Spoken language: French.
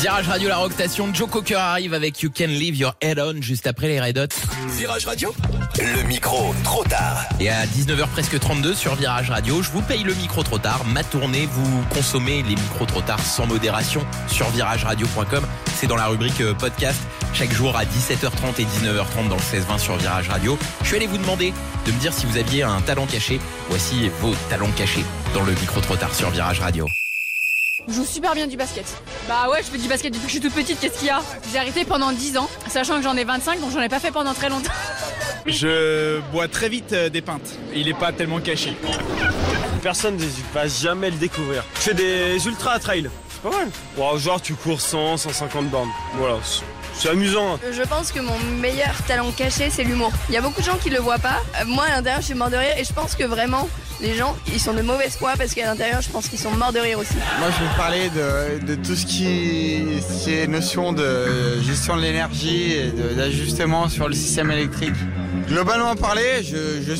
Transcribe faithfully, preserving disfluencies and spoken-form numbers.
Virage Radio, la rotation. Joe Cocker arrive avec You Can Leave Your Head On juste après les Red Hot. Virage Radio, le micro trop tard. Et à dix-neuf heures presque trente-deux sur Virage Radio, je vous paye le micro trop tard. Ma tournée, vous consommez les micros trop tard sans modération sur virage radio point com. C'est dans la rubrique podcast. Chaque jour à dix-sept heures trente et dix-neuf heures trente dans le seize vingt sur Virage Radio. Je suis allé vous demander de me dire si vous aviez un talent caché. Voici vos talents cachés dans le micro trop tard sur Virage Radio. Je joue super bien du basket. Bah ouais, je fais du basket depuis que je suis toute petite, qu'est-ce qu'il y a? J'ai arrêté pendant dix ans, sachant que j'en ai vingt-cinq, donc j'en ai pas fait pendant très longtemps. Je bois très vite des pintes. Il est pas tellement caché. Personne ne va jamais le découvrir. Je fais des ultra trail. C'est pas mal. Wow, genre tu cours cent, cent cinquante bornes. Voilà. C'est amusant. Je pense que mon meilleur talent caché, c'est l'humour. Il y a beaucoup de gens qui le voient pas. Moi, à l'intérieur, je suis mort de rire et je pense que vraiment, les gens, ils sont de mauvaise foi parce qu'à l'intérieur, je pense qu'ils sont morts de rire aussi. Moi, je vais vous parler de, de tout ce qui est notion de gestion de l'énergie et de, d'ajustement sur le système électrique. Globalement parlé, je, je